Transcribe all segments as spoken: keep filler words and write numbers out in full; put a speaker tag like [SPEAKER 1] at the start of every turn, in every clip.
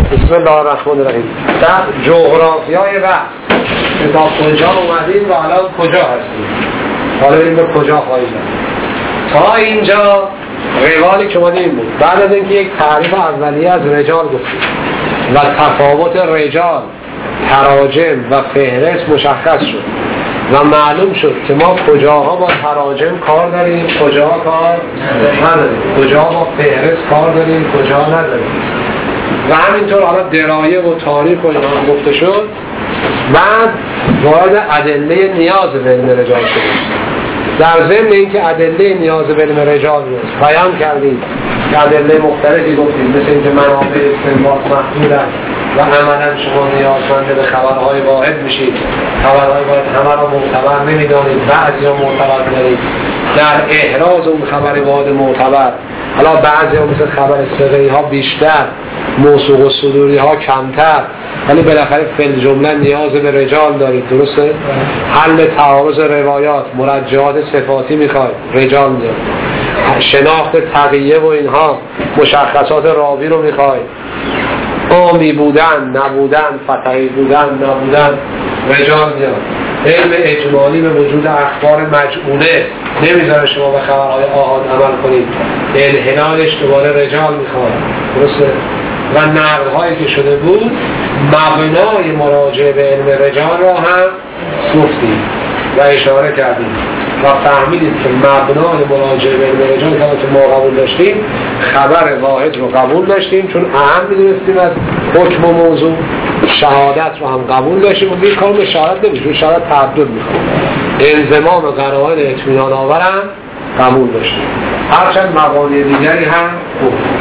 [SPEAKER 1] بسم الله الرحمن الرحیم. در جغرافیای بحث کتاب کجا اومدیم و الان کجا هستیم. حالا بریم به کجا خواهیم تا اینجا روالی که اومدیم بود. بعد از اینکه یک تعریف اولیه از رجال گفتیم و تفاوت رجال، تراجم و فهرست مشخص شد و معلوم شد که ما کجاها با تراجم کار داریم، کجاها کار نداریم، کجاها با فهرست کار داریم، کجا نداریم و همینطور حالا درایه و تاریخ و اینا گفته شد. بعد وارد ادله نیاز به علم رجال شدیم. در ضمن اینکه ادله نیاز به علم رجال رو بیان کردیم که ادله مختلفی گفتیم، مثل اینکه منابع استنباط محدود است و عملا شما نیازمند به خبرهای واحد میشید، خبرهای واحد همه را معتبر نمیدانید، بعضی ها معتبر دارید. در احراز اون خبر واحد معتبر حالا بعضی ها مثل خبر صغیری ها بیشتر، موثوق و صدوری ها کمتر، ولی بالاخره فی جمله نیاز به رجال دارید. درسته؟ حل تعارض روایات، مرجعات صفاتی میخواید، رجال میاد. شناخت تقیه و اینها، مشخصات راوی رو میخواید. عامی بودن، نبودن، فتحی بودن، نبودن، رجال میاد. علم اجمالی به وجود اخبار مجعوله نمیذاره شما به خبرهای آحاد عمل کنید. انحلالش دوباره رجال میخواد. درسته؟ و نقل‌هایی که شده بود مبنای مراجعه به علم رجال را هم گفتیم و اشاره کردیم و فهمیدید که مبنای مراجعه به علم رجال که ما قبول داشتیم خبر واحد رو قبول داشتیم، چون اهم می‌دونستیم از حکم و موضوع. شهادت رو هم قبول داشتیم و bir کار به شهادت نمیشه، چون شهادت تعدد میخواد. انضمام قرائن اطمینان آور هم قبول داشتیم. هرچند مبانی دیگری هم گفتیم.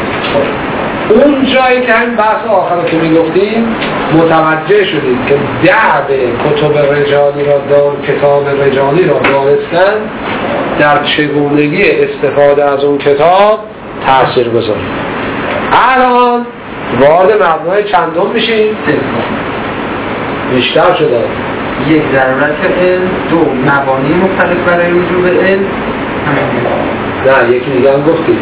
[SPEAKER 1] اون جایی که همین بحث آخر که میگفتیم متوجه شدیم که دعب کتب رجالی را دار کتاب رجالی را دانستن در چگونگی استفاده از اون کتاب تأثیر گذاره. الان وارد مبنای چندم میشیم؟ بیشتر شده.
[SPEAKER 2] یک ضرورت علم، دو مبانی مختلف برای رجوع به علم.
[SPEAKER 1] نه یکی دیگه هم گفتیم.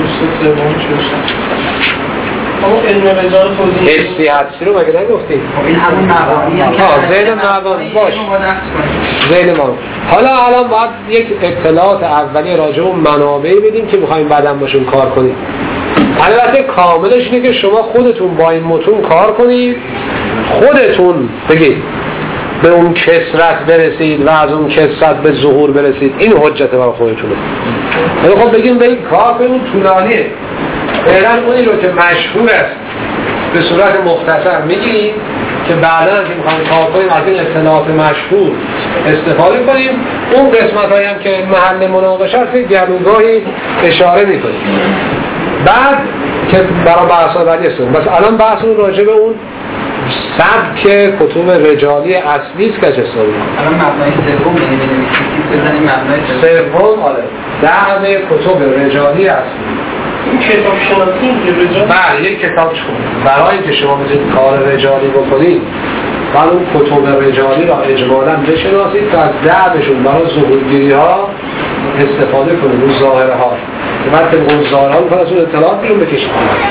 [SPEAKER 3] اما علم رجال توضیح
[SPEAKER 1] حسی حدسی رو مگه نگفتیم؟
[SPEAKER 2] این همون مبانی هم
[SPEAKER 1] ها ذهن مبانی باش ذهن مبانی. حالا الان باید یک اطلاعات اولیه راجع به منابعی بدیم که میخوایم بعداً باشون کار کنیم. البته کاملش اینه که شما خودتون با این متون کار کنید، خودتون بگید به اون کثرت برسید و از اون کثرت به ظهور برسید. این حجت برای خودتونه. ولی خب بگیم به این کار به اون طولانیه. فعلا اونی رو که مشهور است به صورت مختصر میگیم که بعدا که میخوایم کار کنیم از این اطلاعات مشهور استفاده کنیم. اون قسمت هایی هم که محل مناقشه است گرونگاهی اشاره میکنیم. بعد که برای بحث آوری است. بس الان بحثمون راجع به اون سبک کتب رجالی اصلی است که چه سوری
[SPEAKER 2] الان مبنای سوم یعنی بنویسید بزنیم مبنای
[SPEAKER 1] سوم. آره دعم کتب رجالی اصلی
[SPEAKER 3] این کتاب شناسی رجال.
[SPEAKER 1] بله یک کتاب شما برای اینکه شما بتونید کار رجالی بکنید بعد اون کتب رجالی را اجمالاً بشناسید تا از دعمشون برای ظهورگیری ها استفاده کنید. اون ظاهره ها که بعد طبق اون ظاهره ها می‌خواد از اون اطلاعات بیرون بکشید.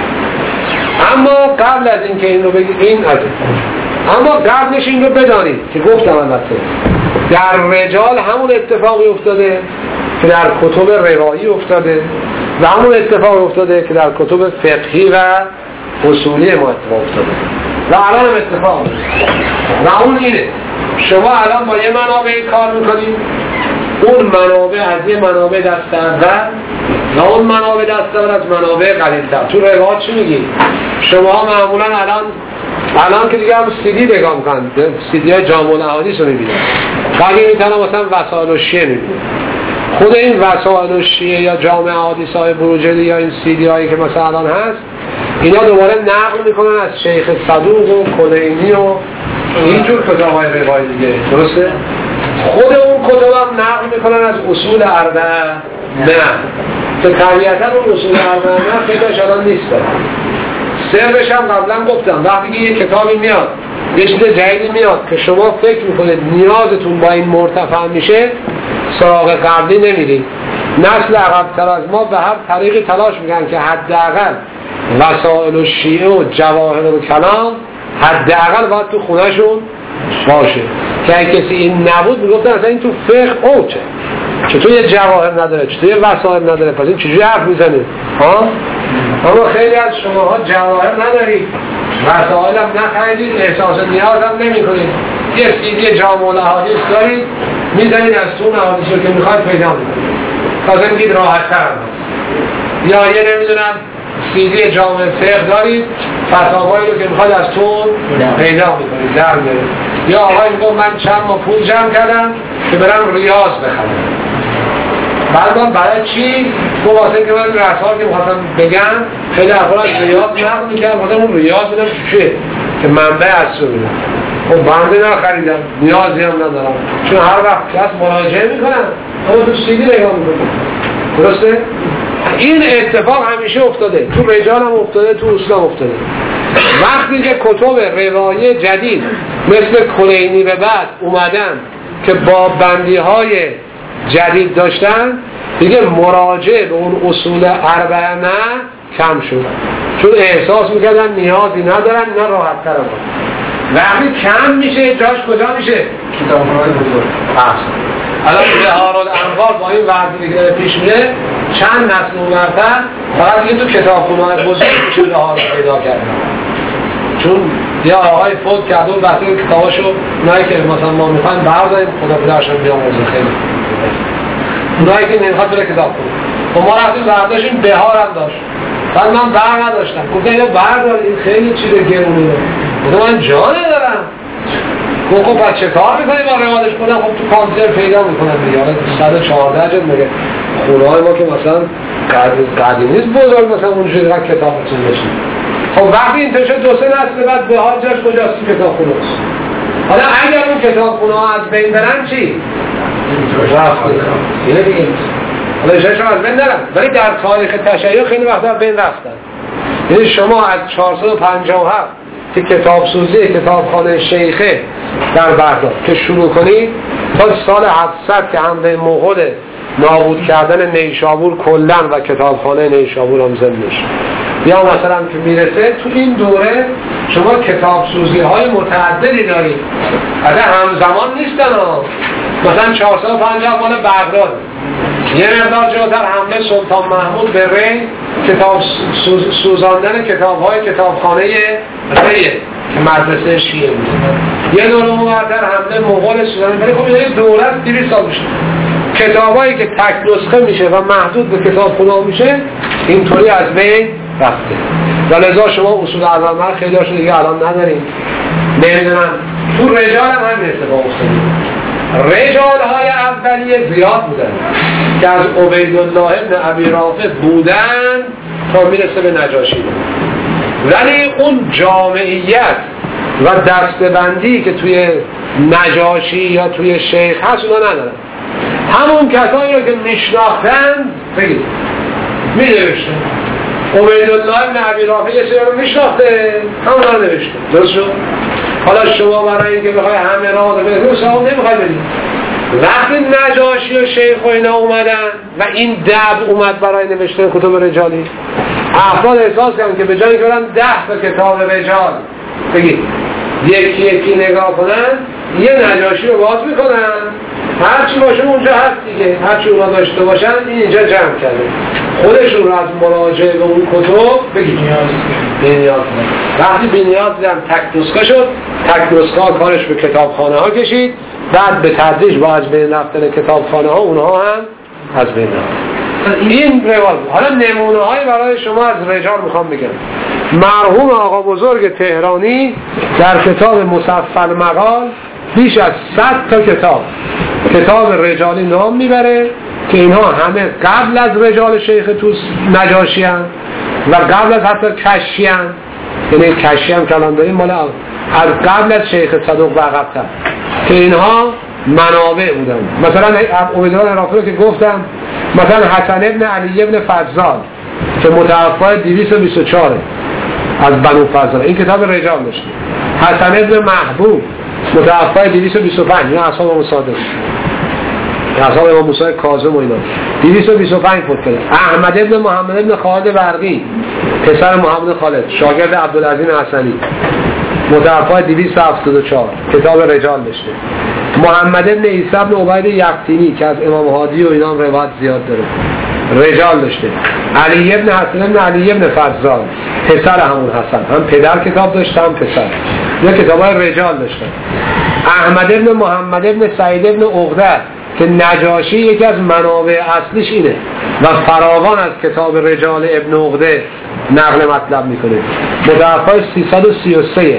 [SPEAKER 1] اما قبل از اینکه این رو بگید این از اما قبلش این رو بدانید که گفتم البته در رجال همون اتفاقی افتاده که در کتب روایی افتاده و همون اتفاق افتاده که در کتب فقهی و اصولی ما اتفاق افتاده و الان هم اتفاق افتاده و اون اینه شما الان با یه منابع کار میکنید، اون منابع از یه منابع دست اول و اون منابع دست اول از منابع قلیل‌تر. تو روایات چی میگی؟ شما معمولا الان الان که دیگه هم سی دی نگاه میکنن، سی دی های جامع الاحادیث رو میبینن، باقی میتونن مثلا وسائل الشیعه میبینن. خود این وسائل الشیعه یا جامع احادیث های بروجردی یا این سی دی هایی که مثلا الان هست اینا دوباره نقل میکنن از شیخ صدوق و کلینی و اینجور کتاب های روایی دیگه. درسته؟ خود اون کتاب هم نقل میکنن از اصول اربعه نه که طبیعتا اون اصول اربعه نه خیلیش الان نیست. سرش هم قبلا گفتم وقتی که یک کتابی میاد یه چیز جدیدی میاد که شما فکر میکنید نیازتون با این مرتفع میشه سراغ قبلی نمیرید. نسل عقب‌تر از ما به هر طریقی تلاش میکنن که حداقل وسائل و شیعه و جواهر و کلام حداقل باید تو خونهشون باشه که اگه کسی این نبود میگفتن اصلا این تو فقه اوچه، چطور یه جواهر نداره، چطور یه وسائل نداره، پس این چجوری حرف میزنه ها؟ اما خیلی از شماها جواهر ندارید، وسائل هم نخریدید، احساس نیاز هم نمی کنید، یه سیدی جامع الاحادیث دارید میزنید از تون احادیث رو که میخواید پیدا میکنید، تازه میگید راحت تر هست. یا یه نمیدونم سیدی جامع فقه دارید، فتاوایی رو که میخواید از تون پیدا میکنید در میارید. یا آقای میگم من چند ما پول جمع کردم که برم ریاض بخرم، بعد برای چی؟ تو واسه که من رسال که میخواستم بگم خیلی افراد از ریاض نقل میکردم، واسه اون ریاض بدم چیه؟ که منبع اصل رو بدم. خب بنده نخریدم، نیازی هم ندارم، چون هر وقت کس مراجعه میکنم اما تو سیدی نگاه میکنم. درسته؟ این اتفاق همیشه افتاده، تو رجال هم افتاده، تو اصول هم افتاده. وقتی که کتب روایه جدید مثل کلینی به بعد اومدن که با بندی های جدید داشتن، دیگه مراجعه به اون اصول اربعه نه کم شد، چون احساس میکردن نیازی ندارن، نه راحت تر هم. وقتی کم میشه جاش کجا میشه؟ کتاب‌های بزرگ. احسن. الان بهار الانوار با این وضعی که داره پیش میره چند نسل اونورتر فقط دیگه تو کتابخونه‌های بزرگ میشه بهار رو پیدا کردن، چون یا آقای فوت کرد اون وقتی کتاباشو اونایی که مثلا ما میخوایم برداریم خدا پدرشون بیامرزه، خیلی اونایی که نمیخواد بره کتاب کنیم و ما رفتیم برداشتیم بهار هم داشت، بعد من بر نداشتم، گفتم اینو بردار این خیلی چیز گرونه، گفتم من جا ندارم. گفت خب بعد چه کار میکنی با روادش کنم؟ خب تو کامپیوتر پیدا میکنم دیگه. حالا صد و چهارده جلد میگه خونه های ما که مثلا قدیم نیست بزرگ مثلا اونجوری قد کتابتون بشه. خب وقتی این تشه دو سه نسل بعد به ها جاش کجاست؟ کتاب خونه است. حالا اگر اون کتاب خونه ها از بین برن چی؟ رفته اینه دیگه. حالا جاش از بین نرن، ولی در تاریخ تشیع خیلی وقتا از بین رفتن. یعنی شما از چهارصد و پنجاه و هفت که کتاب سوزی کتابخانه شیخه در بغداد که شروع کنید تا سال هفتصد که حمله مغول نابود کردن نیشابور کلن و کتابخانه نیشابور هم زنده میشه، یا مثلا که میرسه تو این دوره شما کتاب سوزی های متعددی دارید، اگه همزمان نیستن ها. مثلا چهارصد و پنجاه مال بغداد، یه مقدار جلوتر حمله سلطان محمود به ری، کتاب سوز، سوزاندن کتاب های کتابخانه ریه که مدرسه شیعه بود. یه دوره مورتر حمله مغول سوزاندن، ولی خب این دولت دویست سال میشه، کتابایی که تک نسخه میشه و محدود به کتابخونه میشه اینطوری از بین رفته. و لذا شما اصول اربعه خیلی هاشون دیگه الان نداریم. نمیدونم تو رجال هم همین اتفاق افتاده. رجال های اولیه زیاد بودن که از عبیدالله ابن ابی رافع بودن تا میرسه به نجاشی، ولی اون جامعیت و دستبندی که توی نجاشی یا توی شیخ هست اونا ندارن. همون کسایی رو که میشناختن بگید می‌نوشتن عبیدالله ابن ابی رافع یه سری رو میشناخته، همون رو نوشته. درست شد؟ حالا شما برای اینکه بخوای همه را رو بگید صاحب نمیخوای بدید. وقتی نجاشی و شیخ و اینا اومدن و این دب اومد برای نوشتن کتب رجالی، افراد احساس کردن که به جایی که برن ده تا کتاب رجال بگید یکی یکی نگاه کنن، یه نجاشی رو باز میکنن، هرچی باشه اونجا هست دیگه، هرچی اونا داشته باشن اینجا جمع کرده، خودشون رو از مراجعه به اون کتب بگید بی‌نیاز وقتی بی‌نیاز دیدم تک نسخه شد، تک نسخه کارش به کتابخانه ها کشید، بعد به تدریج با از بین رفتن کتابخانه ها اونها هم از بین رفت. این روال. حالا نمونه های برای شما از رجال میخوام بگم. مرحوم آقا بزرگ تهرانی در کتاب مصفل مقال بیش از صد تا کتاب کتاب رجالی نام میبره که اینها همه قبل از رجال شیخ توس نجاشی هم و قبل از حتی کشی هم، یعنی کشی هم کلان داریم مال از قبل از شیخ صدوق و عقب‌تر که اینها منابع بودن. مثلا عبیدالله عراقی که گفتم، مثلا حسن ابن علی ابن فضال که متوفی دویست و بیست و چهار از بنو فضال، این کتاب رجال داشته. حسن ابن محبوب متوفی دویست و بیست و پنج، این اصحاب امام صادق، اصحاب امام موسی کاظم و اینا، دویست و بیست و پنج فوت کرده. احمد ابن محمد ابن خالد برقی پسر محمد خالد، شاگرد عبدالعظیم حسنی، متوفی دویست و هفتاد و چهار، کتاب رجال نوشته. محمد ابن عیسی ابن عبید یقطینی که از امام هادی و اینا هم روایت زیاد داره، رجال داشته. علی ابن حسن ابن علی ابن فضال، پسر همون حسن، هم پدر کتاب داشته هم پسر، اینا کتابای رجال داشتن. احمد ابن محمد ابن سعید ابن عقده که نجاشی یکی از منابع اصلیش اینه و فراوان از کتاب رجال ابن عقده نقل مطلب میکنه. متوفی سیصد و سی و سه،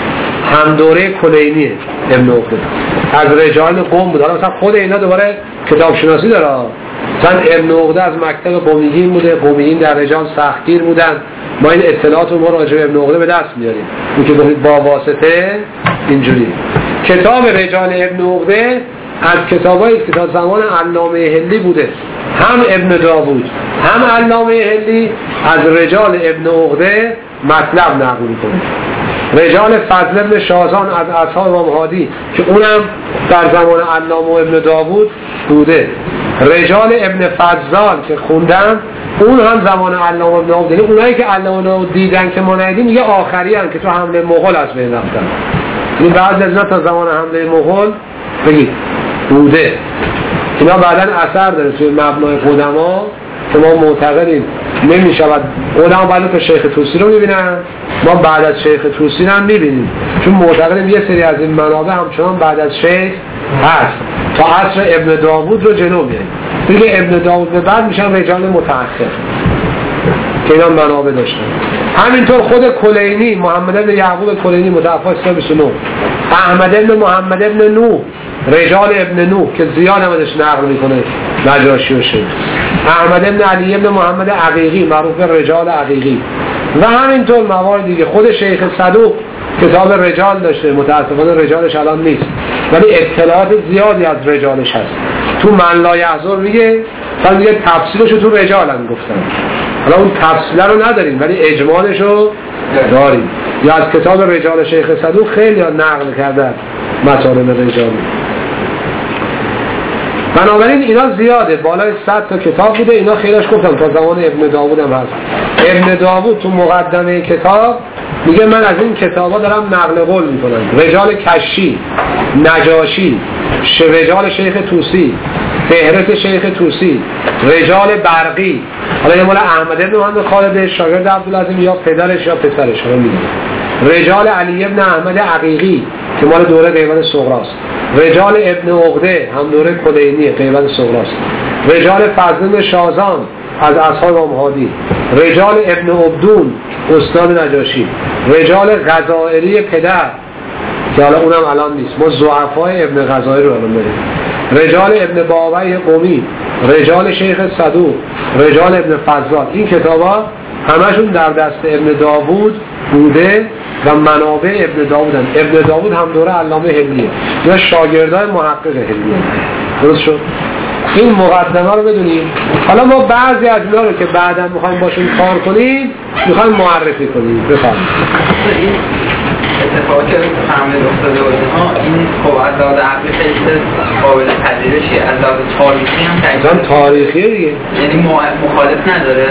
[SPEAKER 1] هم دوره کلینیه ابن عقده، از رجال قم بود. حالا مثلا خود اینا دوباره کتاب شناسی داره. مثلا ابن عقده از مکتب قمیین بوده، قمیین در رجال سختگیر بودن. ما این اطلاعات رو ما راجع به ابن عقده به دست میاریم، این که با واسطه اینجوری. کتاب رجال ابن عقده از کتابایی که تا زمان علامه هلی بوده، هم ابن داوود هم علامه هلی از رجال ابن عقده مطلب نقل میکنه. رجال فضل ابن شازان از اصحاب امام هادی که اونم در زمان علامه و ابن داوود بوده. رجال ابن فضال که خوندن اون هم زمان علامه و ابن داوود، یعنی اونایی که علامه و دیدن که ما ندیدیم یه آخری هم که تو حمله مغول از بین رفتن. این بعضی از اینا تا زمان حمله مغول بگید بوده. اینا بعداً اثر داره توی مبنای قدما که ما معتقدیم نمیشود. قدما بعد که شیخ طوسی رو میبینن، ما بعد از شیخ طوسی هم میبینیم، چون معتقدیم یه سری از این منابع همچنان بعد از شیخ هست تا عصر ابن داوود رو جلو میاریم. دیگه ابن داوود به بعد میشن رجال متأخر که اینا منابع داشتن. همینطور خود کلینی، محمد ابن یعقوب کلینی متوفی سال بیست و نه، احمد ابن محمد ابن نوح، رجال ابن نوح که زیاد هم ازش نقل میکنه نجاشی و شیخ. احمد ابن علی ابن محمد عقیقی معروف به رجال عقیقی. و همینطور موارد دیگه. خود شیخ صدوق کتاب رجال داشته، متاسفانه رجالش الان نیست ولی اطلاعات زیادی از رجالش هست. تو من لا یحضر میگه مثلا میگه تفصیلش رو تو رجال هم گفتن، حالا اون تفصیل رو نداریم ولی اجمالش رو داریم. یا از کتاب رجال شیخ صدوق خیلی نقل کرده مطالب رجالی. بنابراین اینا زیاده، بالای صد تا کتاب بوده. اینا خیلیش گفتم تا زمان ابن داوود هم هست. ابن داوود تو مقدمه کتاب میگه من از این کتابا دارم نقل قول میکنم. رجال کشی، نجاشی، رجال شیخ طوسی، فهرست شیخ طوسی، رجال برقی. حالا یه مال احمد ابن محمد خالد شاگرد عبدالعظیم یا پدرش یا پسرش رو میگه. رجال علی ابن احمد عقیقی که مال دوره غیبت صغراست. رجال ابن عقده هم دوره کلینی غیبت صغراست. رجال فضل بن شازان از اصحاب امام هادی. رجال ابن عبدون استاد نجاشی. رجال غزائری پدر که حالا اونم الان نیست، ما ضعفای ابن غزائری رو الان داریم. رجال ابن بابی قمی، رجال شیخ صدوق، رجال ابن فضال. این کتابا همشون در دست ابن داوود بوده و منابع ابن داوودن. ابن داوود هم دوره علامه هلیه یا شاگردای محقق هلیه. درست شد؟ این مقدمه رو بدونیم. حالا ما بعضی از اینا رو که بعدا میخوایم باشون کار کنیم میخوایم معرفی کنیم. بفرمایید.
[SPEAKER 2] این اتفاقی که فهمید افتاده و اینها این خب از لحاظ عقلی خیلی قابل پذیرشیه، از لحاظ تاریخی هم
[SPEAKER 1] مثلا تاریخیه دیگه،
[SPEAKER 2] یعنی مخالف نداره.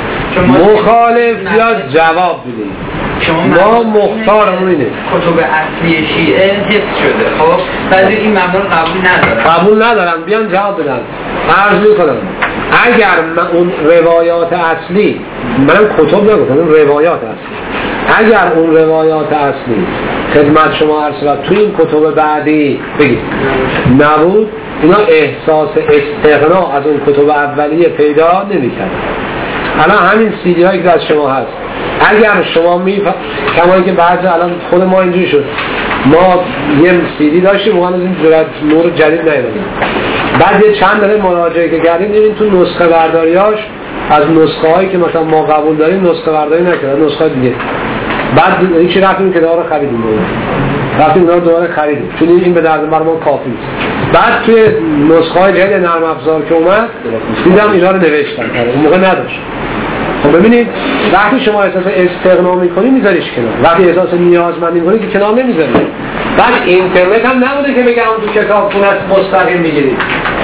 [SPEAKER 1] مخالف یا جواب بدیم. ما مختارمون اینه
[SPEAKER 2] کتب اصلی شیعه حفظ شده، خب بعضی این مبنا رو قبول ندارن
[SPEAKER 1] قبول ندارن بیان جواب بدن. عرض میکنم اگر اون روایات اصلی، منم کتب نگفتم، اون روایات اصلی، اگر اون روایات اصلی خدمت شما عرض شد توی این کتب بعدی بگید نبود، اینا احساس استغنا از اون کتب اولیه پیدا نمی‌کنن. الان همین سیدی هایی که از شما هست، اگر شما میفهم کمایی که بعضی الان خود ما اینجوری شد، ما یه سیدی داشتیم موقع از این جرات نور جدید نیومدیم، بعد یه چند دفعه مراجعه که کردیم دیدیم تو نسخه برداریاش از نسخه هایی که مثلا ما قبول داریم نسخه برداری نکردن، نسخه دیگه. بعد هیچی رفتیم که داره خریدیم رفتیم داره دوباره خریدیم چون این به درد ما کافی نیست. بعد توی نسخه های جدید نرم افزار که اومد دیدم اینا رو نوشتن، اون موقع نداشت. خب ببینید وقتی شما احساس استغنا میکنی میذاریش کنار، وقتی احساس نیازمندی میکنی که کنار نمیذاری. بعد اینترنت هم نبوده که بگم تو کتابخونه مستقیم میگیرید.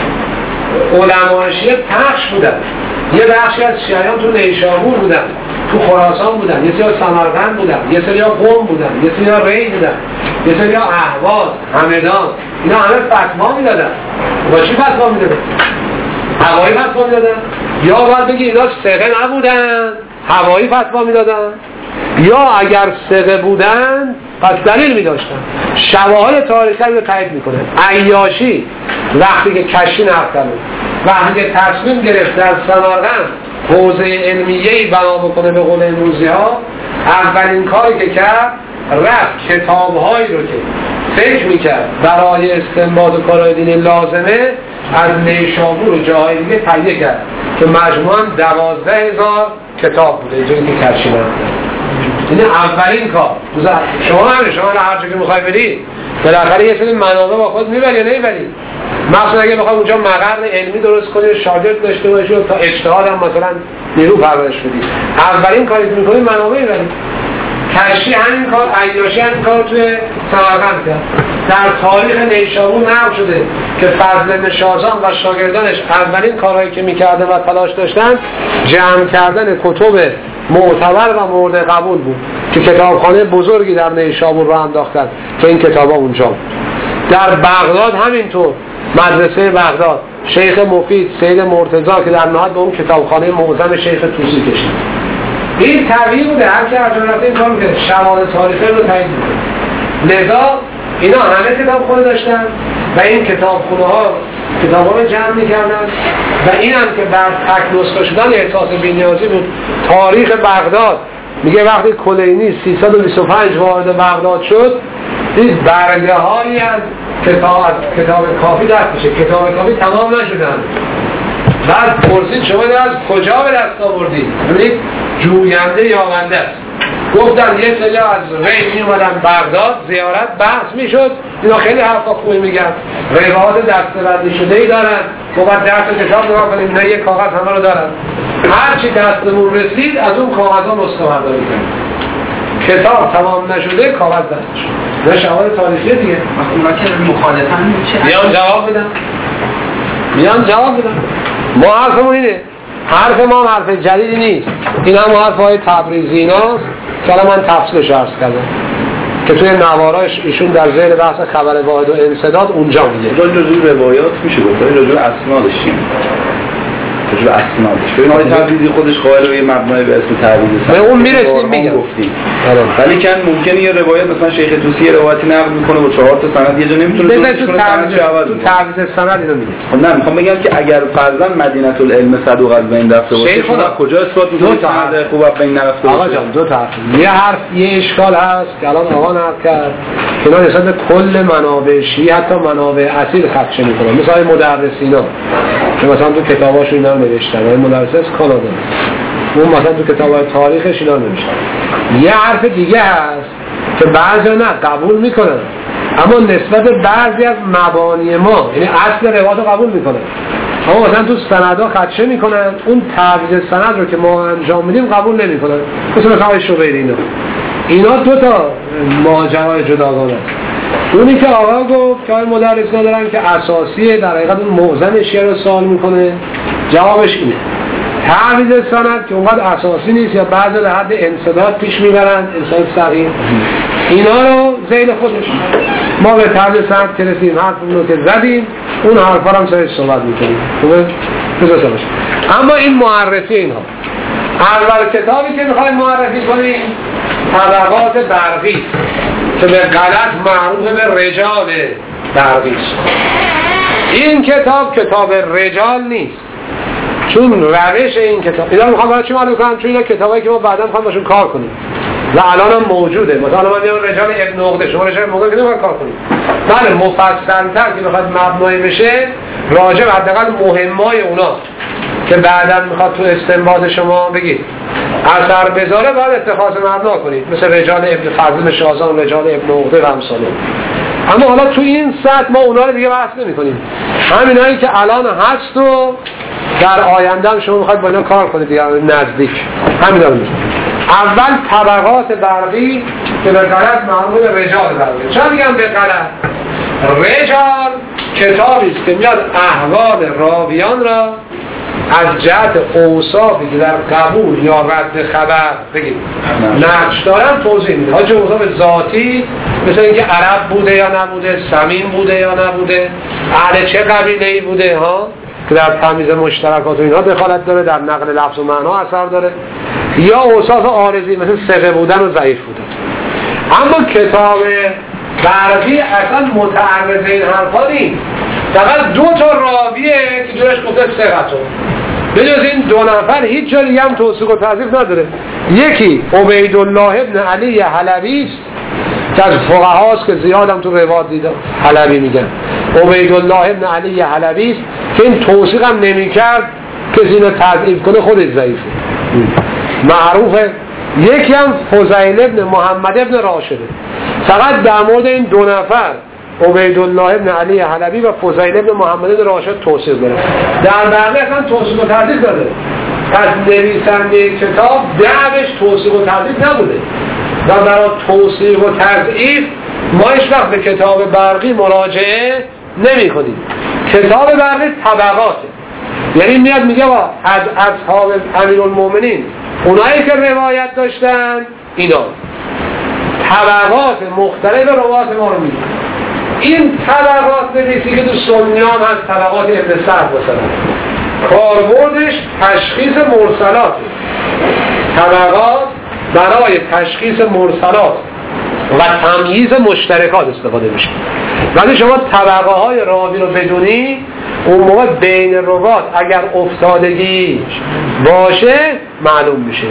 [SPEAKER 1] علمای شیعه پخش بودن، یه بخشی از شیعیان تو نیشابور بودن، تو خراسان بودن، یه سری سمرقند بودن، یه سری قم بودن، یه سری ری بودن، یه سری اهواز، همدان، اینا همه فتوا میدادن. با چی فتوا میدادن؟ هوایی فتوا میدادن؟ یا باید بگی اینا ثقه نبودن هوایی فتوا میدادن، یا اگر ثقه بودن پس دلیل میداشتن. شواهد تاریخی رو تایید میکنه. عیاشی وقتی که کشتی نرفتن، وقتی که تصمیم گرفت در سمرقند حوزه علمیه‌ای بنا بکنه به قول امروزی ها، اولین کاری که کرد رفت کتاب‌هایی رو که فکر میکرد برای استنباط و کارهای دینی لازمه از نیشابور و جاهای دیگه تهیه کرد که مجموعاً دوازده هزار کتاب بوده اینجوری که کشتی نرفتن. این اولین کار. شما هم شما هر جا که میخوای بری بالاخره یه سری منابع با خود میبری یا نمیبری. مثلا اگه بخوای اونجا مقر علمی درست کنی و شاگرد داشته باشی و تا اجتهاد هم مثلا نیرو پرورش بدی، اولین کاری که میکنی منابع میبری. کشتی همین کار، عیاشی همین کار توی سمرقند کرد. در تاریخ نیشابور نقل شده که فضل بن شازان و شاگردانش اولین کارهایی که میکردن و تلاش داشتن جمع کردن کتب معتبر و مورد قبول بود که کتابخانه بزرگی در نیشابور رو انداختن که این کتابا اونجا بود. در بغداد همینطور، مدرسه بغداد شیخ مفید سید مرتضی که در نهایت به اون کتابخانه معظم شیخ طوسی کشید. این طبیعی بوده، هر که ارجاناته این کار میکنه، شواهد تاریخی رو تایید میکنه. لذا اینا همه کتابخونه داشتن و این کتابخونه ها کتاب ها رو جمع میکردن و این هم که بر تک نسخه شدن احساس بی‌نیازی بود. تاریخ بغداد میگه وقتی کلینی سیصد و بیست و پنج وارد بغداد شد، این برگه هایی از کتاب, کتاب کافی دست میشه، کتاب کافی تمام نشدن. بعد پرسید شما از کجا به دست آوردید؟ ببینید جوینده یابنده است. گفتن یه سری از ری می اومدن بغداد زیارت، بحث میشد، اینا خیلی حرفا خوبی میگن، روایات دسته‌بندی شده ای دارن، ما بعد درس کتاب نگاه کنیم، اینا یه کاغذ همه رو دارن، هر چی دستمون رسید از اون کاغذها نسخه برداری کنیم. کتاب تمام نشده کاغذ دست شد. نه شواهد تاریخی دیگه.
[SPEAKER 2] اونا که مخالفن چه؟
[SPEAKER 1] میان جواب بدن. میان جواب بدن. ما حرفمون اینه. حرف ما هم حرف جدیدی نیست. این هم حرف های تبریزی ایناست که الان من تفصیلش عرض کردم که توی نواراش ایشون در زیر بحث خبر واحد و انسداد اونجا میگه.
[SPEAKER 4] راجع روایات میشه گفت، راجع اسنادش چیه؟ راجع اسنادش. ببین آقای تبریزی خودش قائل به مبنای به اسم تبریزی
[SPEAKER 1] به اون میرسیم میگم.
[SPEAKER 4] ولی کن ممکنه یه روایت مثلا شیخ طوسی روایتی نقل میکنه با چهار تا سند یه جا نمیتونه
[SPEAKER 1] درست کنه، تعویض تو تعویض سند اینو میگه.
[SPEAKER 4] خب نه میخوام بگم که اگر فرضاً مدینه العلم صدوق از بین رفته باشه شما کجا اثبات میکنید که سند خوب از بین نرفته باشه؟
[SPEAKER 1] آقا جان دو تا یه حرف یه اشکال هست که الان آقا نقل کرد که اینا نسبت کل منابع شیعه حتی منابع اصیل خدشه میکنن، مثلا مدرسینا که مثلا تو کتاباشون اینا نوشتن، این مدرس از کانادا اون مثلا تو کتابای تاریخش اینا نوشتن. یه حرف دیگه هست که بعضی نه قبول میکنن اما نسبت بعضی از مبانی ما یعنی اصل روایت رو قبول میکنن اما مثلا تو سندها خدشه میکنن، اون تعویض سند رو که ما انجام میدیم قبول نمیکنن. مثلا مثلا شوبیری اینا اینا دو تا ماجرای جداگانه است. اونی که آقا گفت که آقای مدرس ندارن که اساسیه در حقیقت اون معظم شیعه رو سوال میکنه، جوابش اینه تعویض سند که اونقدر اساسی نیست یا بعضی در حد انسداد پیش میبرن، انسان صغیر اینا رو ذیل خودش ما به تعویض سند که رسیم حرفمون رو که زدیم اون حرفا هم سرش صحبت میکنیم. خوبه؟ بذار باشه. اما این معرفی اینها اول کتابی که میخوایم معرفی کنیم طبقات برقی که به غلط معروف به رجال برقی. این کتاب کتاب رجال نیست چون روش این کتاب اینا میخوام برای چی معلوم کنم چون اینا کتابایی که ما بعدا میخوام باشون کار کنیم و الان هم موجوده. مثلا من میگم رجال ابن عقده، شما رجال ابن عقده که نمیخواد کار کنید. بله مفصل‌تر که بخواد مبنایی بشه راجع به حداقل مهمای اونا که بعدا میخواد تو استنباط شما بگید اثر بذاره باید اتخاذ مبنا کنید، مثل رجال ابن فضل شازان، رجال ابن عقده و امثاله. اما حالا تو این سطح ما اونا رو دیگه بحث نمی‌کنیم. همینایی که الان هست و در آینده هم شما میخواید با اینا کار کنید دیگه نزدیک همینا رو میگم. اول طبقات برقی که به غلط معروف به رجال برقی. چرا میگم به غلط؟ رجال کتابی است که میاد احوال راویان را از جهت اوصافی که در قبول یا رد خبر بگید نقش دارن توضیح میده. حاجی اوصاف ذاتی مثل اینکه عرب بوده یا نبوده، سمین بوده یا نبوده، اهل چه قبیله‌ای بوده ها که در تمیز مشترکات و اینها دخالت داره، در نقل لفظ و معنا اثر داره، یا اوصاف عارضی مثل ثقه بودن و ضعیف بودن. اما کتاب برقی اصلا متعرض این حرفا نیست، فقط دو تا راویه که جورش گفته ثقتون، بجز این دو نفر هیچ جا دیگه هم توثیق و تضعیف نداره. یکی عبیدالله ابن علی حلبی است که از فقهاست که زیاد هم تو روایات دیده حلبی میگن، عبیدالله ابن علی حلبی است که این توثیق هم نمی کرد کسی اینو تضعیف کنه خودش ضعیفه معروفه. یکی هم فضیل ابن محمد ابن راشده، فقط در مورد این دو نفر عبیدالله ابن علی حلبی و فضیل ابن محمد ابن راشد توصیف داره، در بقیه اصلا توصیف و تضعیف داره. پس نویسنده کتاب دعوش توصیف و تضعیف نبوده و برای توصیف و تضعیف ما هیچ وقت به کتاب برقی مراجعه نمی کنیم. کتاب برقی طبقاته، یعنی میاد میگه با از اصحاب امیرالمومنین اونایی که روایت داشتن اینا طبقات مختلف روایت ما رو میگه. این طبقات بنویسی که تو سنیام هست، طبقات ابن سعد مثلا کاربردش تشخیص مرسلات، طبقات برای تشخیص مرسلات و تمییز مشترکات استفاده میشه. ولی شما طبقه های راوی رو بدونی، اون موقع بین روات اگر افتادگی باشه معلوم میشه.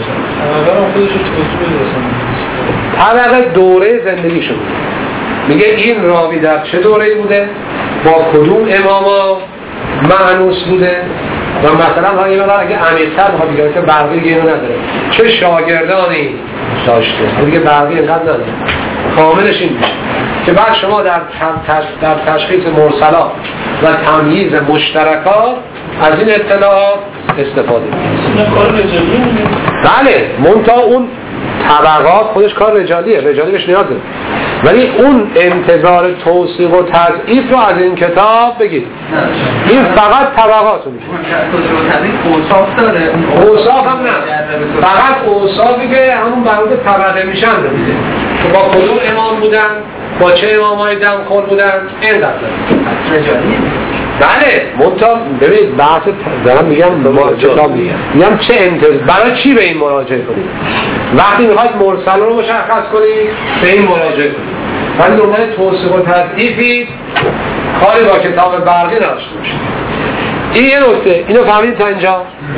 [SPEAKER 1] طبقه دوره زندگی شده، میگه این راوی در چه دوره‌ای بوده، با کدوم اماما معنوس بوده، و مثلا ها اینا اگه امیرتر ها بگه که برقی دیگه اینو نداره، چه شاگردانی داشته، دیگه برقی اینقدر نداره. کاملش این میشه که بعد شما در در تشخیص مرسلات و تمییز مشترکات از این اطلاعات استفاده کنید.
[SPEAKER 3] کار رجالی
[SPEAKER 1] بله، منتها اون طبقات خودش کار رجالیه، رجالی بهش نیاز داره، ولی اون انتظار توثیق و تضعیف رو از این کتاب بگید. این فقط طبقات رو میشه.
[SPEAKER 2] اوصاف داره،
[SPEAKER 1] اوصاف هم نه، فقط اوصافی که همون برای طبقه میشن رو میده که با کدوم امام بودن، با چه امامای دمخور بودن، این داره
[SPEAKER 2] رجالی.
[SPEAKER 1] بله، منتها ببینید بحث دارم میگم به ما کتاب میگم میگم چه انتظار، برای چی به این مراجعه کنید؟ وقتی میخواید مرسل رو مشخص کنید به این مراجعه کنید، ولی دنبال توثیق و تضعیفی کاری با کتاب برقی نداشته باشید. این یه نکته، اینو فهمید تا اینجا؟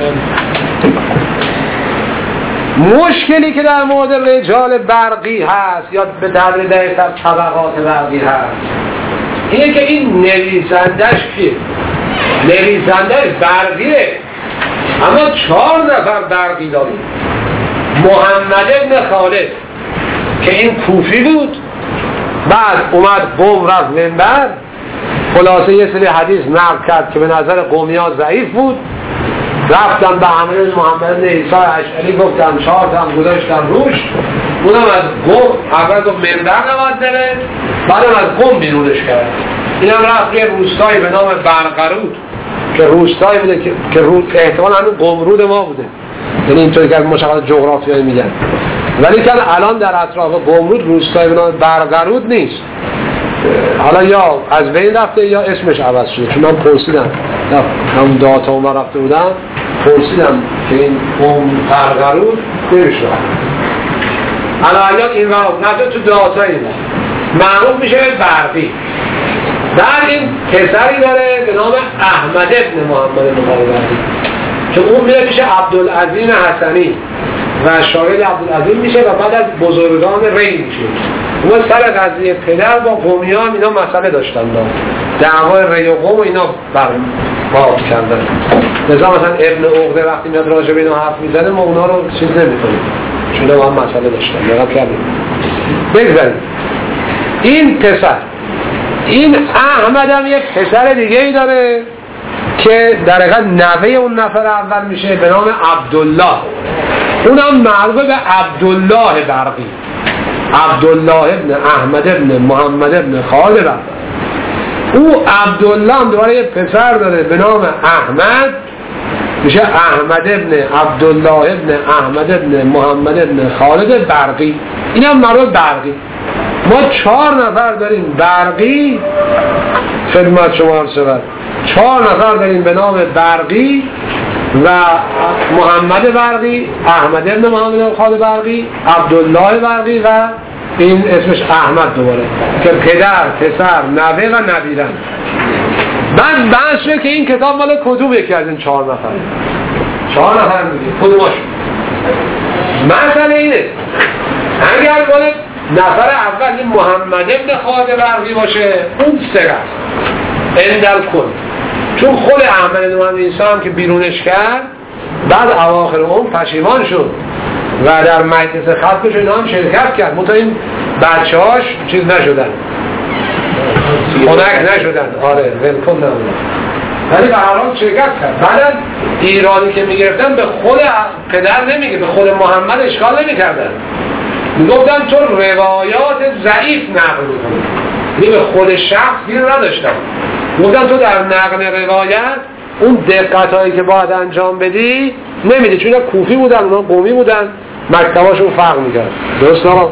[SPEAKER 1] مشکلی که در مورد رجال برقی هست یا به دلیل دقیق طبقات برقی هست اینه که این نویسندش کیه؟ نویسندش برقیه، اما چهار نفر برقی داریم. محمد ابن خالد که این کوفی بود، بعد اومد قوم رفت منبر، خلاصه یه سری حدیث نقل کرد که به نظر قومی ها ضعیف بود، رفتن به عمل محمد بن عیسی اشعری گفتن چهار تا هم گذاشتن روش، اونم از قوم اول گفت منبر نباید داره، بعدم از قوم بیرونش کرد. اینم رفت یه روستایی به نام برقرود که روستایی بوده که, که رود احتمال همین قمرود ما بوده، یعنی اینطوری که مشخصات جغرافیایی میگن، ولی که الان در اطراف قمرود روستایی به نام برقرود نیست. حالا یا از بین رفته یا اسمش عوض شده، چون من پرسیدم همون داتا اون رفته بودم پرسیدم که این قوم برقرود نمیشه الان این رو نفته تو داتا این معروف میشه برقی. در این پسری داره به نام احمد ابن محمد مقابلی که اون میره میشه عبدالعظیم حسنی و شاگرد عبدالعظیم میشه و بعد از بزرگان ری میشه. اون سر قضیه پدر با قومی ها اینا مسئله داشتن، دعوای ری و قوم اینا برماد کردن. لذا مثلا ابن عقده وقتی میاد راجع به اینا حرف میزنه ما اونا رو چیز نمی کنیم چون هم مسئله داشتن. نگاه کردیم بگذاریم این پسر، این احمد هم یک پسر دیگه ای داره که در حقیقت نوه اون نفر اول میشه به نام عبدالله، اونم معروف به عبدالله برقی، عبدالله ابن احمد ابن محمد ابن خالد برقی. او عبدالله هم دوباره یک پسر داره به نام احمد میشه احمد ابن عبدالله ابن احمد ابن محمد ابن خالد برقی. این هم مرد برقی. ما چهار نفر داریم برقی خدمت شما عرض شود، چهار نفر داریم به نام برقی و محمد برقی، احمد ابن محمد ابن خالد برقی، عبدالله برقی و این اسمش احمد دوباره که پدر، پسر، نوه و نبیرن. بعد بحث شد که این کتاب مال کدوم یکی از این چهار نفر؟ چهار نفر میگه کدوماش؟ مسئله اینه اگر مال نفر اول این محمد ابن خالد برقی باشه اون سر است اندل کن، چون خود احمد ابن محمد انسان که بیرونش کرد بعد اواخر اون پشیمان شد و در مجلس خطبش اینا هم شرکت کرد، منتها این بچه هاش چیز نشدن، خنک نشدن، آره ولکن نبودن، ولی به هر حال شرکت کرد. بعد ایرانی که میگرفتن به خود پدر نمیگه، به خود محمد اشکال نمیکردن، میگفتن تو روایات ضعیف نقل میکنی، یعنی به خود شخص گیر نداشتن، میگفتن تو در نقل روایت اون دقت هایی که باید انجام بدی نمیدی، چون اینا کوفی بودن اونا قومی بودن، مکتباشون فرق میکرد. درست آقا؟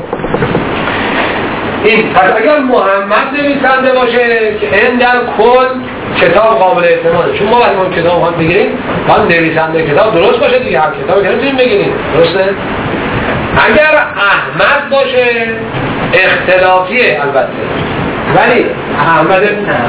[SPEAKER 1] این پس اگر محمد نویسنده باشه که این در کل کتاب قابل اعتماده، چون ما وقتی ما کتاب هم بگیریم باید نویسنده کتاب درست باشه دیگه، هر کتابی که نمیتونیم بگیریم. درسته؟ اگر احمد باشه اختلافیه البته، ولی احمد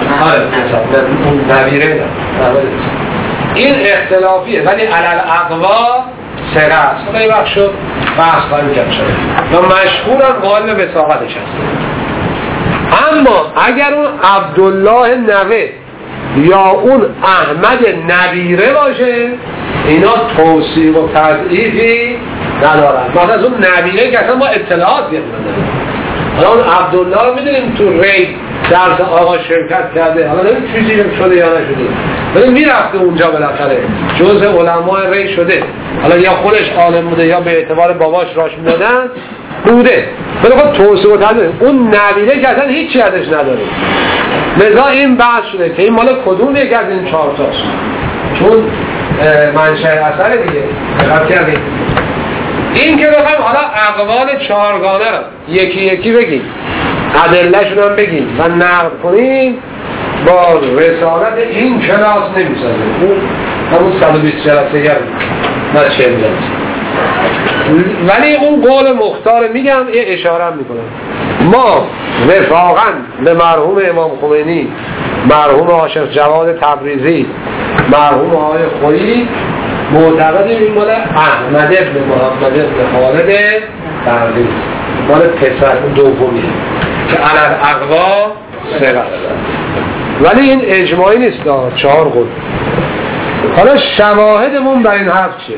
[SPEAKER 1] نبیره این اختلافیه ولی علل اقوا سره است. خدا این وقت شد بحث خواهیم کرد شد و مشهور هم قائل به وثاقتش هست. اما اگر اون عبدالله نوه یا اون احمد نبیره باشه اینا توصیف و تضعیفی ندارن. مثلا اون نبیره که اصلا ما اطلاعات گرفتیم، حالا اون عبدالله رو میدونیم تو ری درس آقا شرکت کرده، حالا نمید چیزی شده یا نشده، ولی میرفته اونجا بالاخره جز علماء ری شده، حالا یا خودش عالم بوده یا به اعتبار باباش راش میدادن بوده، ولی خب توصیف و تضعیف اون نبیره که اصلا هیچی ازش نداره. لذا این بحث شده که این مال کدوم یک از این چهار تاست، چون منشأ اثر دیگه دقت کردیم. این که بخوایم حالا اقوال چهارگانه رو یکی یکی بگیم، ادله شون هم بگیم و نقد کنیم، با رسالت این کلاس نمیسازه. اون همون صد و بیست جلسه گر نه چهل جلسه. ولی اون قول مختار میگم یه اشاره هم میکنم، ما وفاقا به مرحوم امام خمینی، مرحوم عاشق جواد تبریزی، مرحوم آقای خویی معتقدیم این مال احمد ابن محمد ابن خالد برقی، مال پسر دومیه که علل اقوا سقط. ولی این اجماعی نیست، چهار قول. حالا شواهدمون بر این حرف چیه؟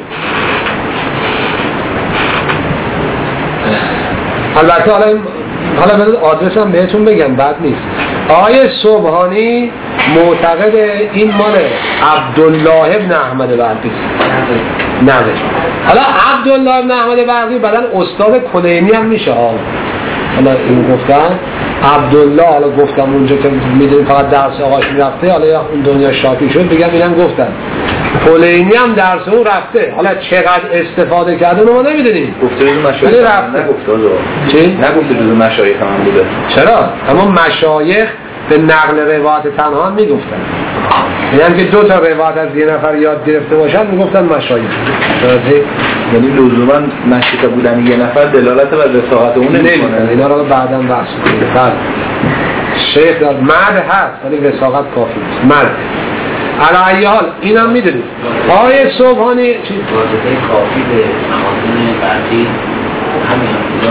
[SPEAKER 1] البته حالا این حالا برید آدرس هم بهتون بگم بعد نیست. آقای سبحانی معتقد این مال عبدالله ابن احمد برقی نه. حالا عبدالله ابن احمد برقی بعدن استاد کلینی هم میشه ها. حالا این گفتن عبدالله، حالا گفتم اونجا که میدونیم فقط درس آقاش میرفته، حالا یا اون دنیا شاپی شد بگم اینم گفتن کلینی هم درس اون رفته، حالا چقدر استفاده کرده ما نمیدونیم.
[SPEAKER 4] گفته جزو مشایخ نگفته چی؟ نگفته جزو مشایخ هم بوده. چرا؟ اما مشایخ به نقل روایت تنها میگفتن، یعنی که دو تا روایت از یه نفر یاد گرفته باشن میگفتن مشایخ. یعنی لزوما مشایخ بودن یه نفر دلالت بر رسالت اون نمیکنه. اینا رو بعداً بحث کنیم. بله شیخ داد مرد هست ولی رسالت کافی نیست. مرد علی ای حال اینم میدونید. آقای صبحانی چی؟ واسطه کافی به محاسن برقی همین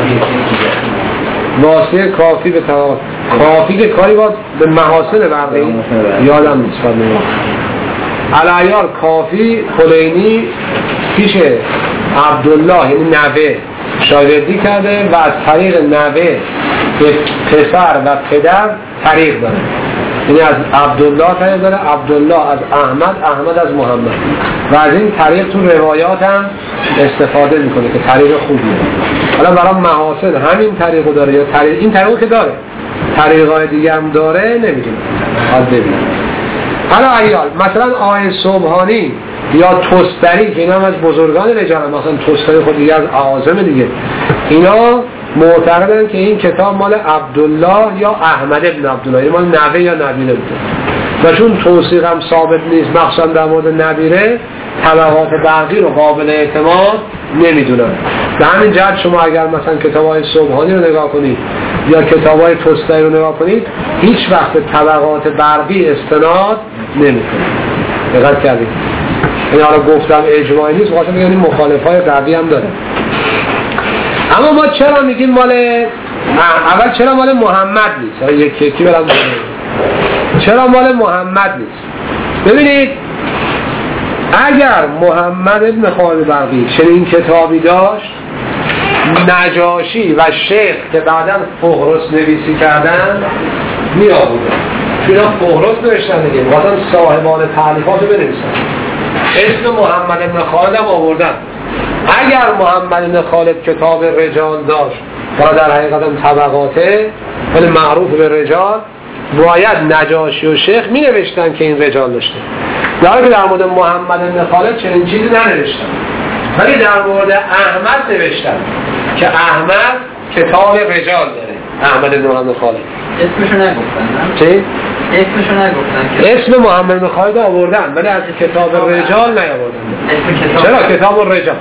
[SPEAKER 4] واسطه کافی به تمام کافی که کاری باید به محاسن برقی یادم نیست. علی ای حال کافی کلینی پیش عبدالله یعنی نوه شاگردی کرده و از طریق نوه به پسر و پدر طریق داره، یعنی از عبدالله طریق داره، عبدالله از احمد، احمد از محمد، و از این طریق تو روایات هم استفاده میکنه که طریق خوبیه. حالا برای محاسن همین طریقو داره یا طریق این طریقو که داره طریقای دیگه هم داره نمیدونم. حال ببینیم. حالا ایال مثلا آقای سبحانی یا توستری که اینا هم از بزرگان رجال هم، مثلا توستری خود دیگه از اعاظم دیگه، اینا معتقدن که این کتاب مال عبدالله یا احمد ابن عبدالله، این مال نوه یا نبیره بوده و چون توثیق هم ثابت نیست مخصوصا در مورد نبیره، طبقات برقی رو قابل اعتماد نمیدونن. به همین جهت شما اگر مثلا کتاب‌های سبحانی رو نگاه کنید یا کتاب‌های توستری رو نگاه کنید، هیچ وقت به طبقات برقی استناد نمی‌کنه. دقت کردید؟ این حالا گفتم اجماعی نیست، واسه میگم این مخالفای قوی هم داره. اما ما چرا میگیم مال اول چرا مال محمد نیست؟ یکی یکی برام چرا مال محمد نیست؟ ببینید اگر محمد ابن خالد برقی چنین کتابی داشت، نجاشی و شیخ که بعداً فهرست نویسی کردن می آوردن. چون اینا فهرست نوشتن دیگه، مثلا صاحبان تالیفات رو بنویسن، اسم محمد ابن خالد هم آوردن. اگر محمد ابن خالد کتاب رجال داشت و در حقیقت هم طبقاته ولی معروف به رجال، باید نجاشی و شیخ می نوشتن که این رجال داشته. در حالی که در مورد محمد ابن خالد چنین چیزی ننوشتن، ولی در مورد احمد نوشتن که احمد کتاب رجال داره. احمد ابن محمد خالد
[SPEAKER 2] اسمشو نگفتن.
[SPEAKER 4] چی؟
[SPEAKER 2] اسمشو نگفتن که
[SPEAKER 4] اسم محمد ابن خالد آوردن ولی از کتاب رجال نیاوردن.
[SPEAKER 2] اسم کتاب
[SPEAKER 4] چرا؟ کتاب الرجال.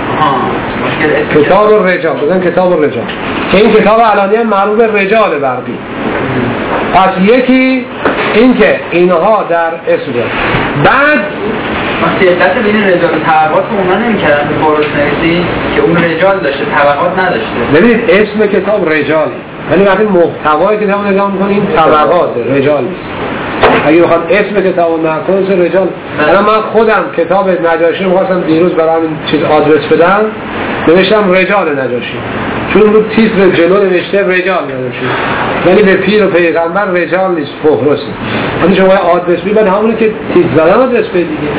[SPEAKER 2] آها
[SPEAKER 4] کتاب الرجال بزن کتاب الرجال که این کتاب علانی معروف رجال برقی. پس یکی این که اینها در اسم دارن. بعد
[SPEAKER 2] دقت بین رجال و طبقات اونا نمی‌کردن به فهرست نویسی که اون رجال داشته طبقات نداشته.
[SPEAKER 4] ببینید اسم کتاب رجاله ولی وقتی محتوای کتاب رو نگاه می‌کنید طبقات رجال نیست. اگه بخواد اسم کتاب رو نکنه رجال. الان من خودم کتاب نجاشی رو می‌خواستم دیروز برای این چیز آدرس بدم، نوشتم رجال نجاشی، چون رو تیتر جلو نوشته رجال نجاشی ولی به پیر و پیغمبر رجال نیست، فهرست. یعنی شما آدرس می‌برید همونی که تیتر زدن آدرس بدید دیگه.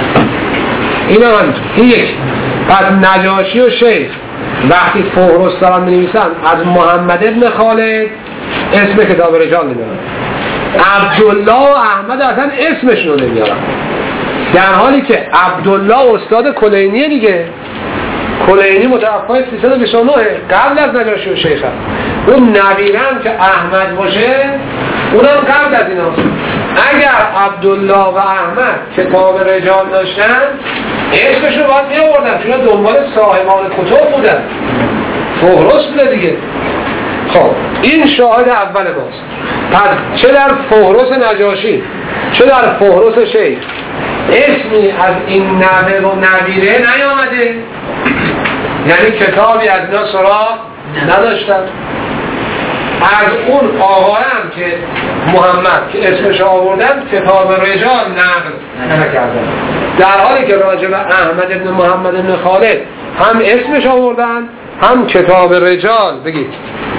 [SPEAKER 4] اینا هم این یک. پس نجاشی و شیخ وقتی فهرست دارن می‌نویسن از محمد ابن خالد اسم کتاب رجال نمیارن، عبدالله و احمد اصلا اسمشون رو نمیارن، در حالی که عبدالله استاد کلینیه دیگه. کلینی متوفای سیصد و بیست و نه قبل از نجاشی و شیخ هست. اون نبیرم که احمد باشه اونم قبل از این هست. اگر عبدالله و احمد کتاب رجال داشتن اسمشون باید می آوردن، چون دنبال صاحبان کتاب بودن، فهرست بوده دیگه. خب این شاهد اول ماست. پس چه در فهرست نجاشی چه در فهرست شیخ اسمی از این نوه و نویره نیامده، یعنی کتابی از اینا سراغ نداشتن. از اون آقایم که محمد که اسمش آوردن کتاب رجال نقل نکردن، در حالی که راجع به احمد ابن محمد ابن خالد هم اسمش آوردن هم کتاب رجال بگید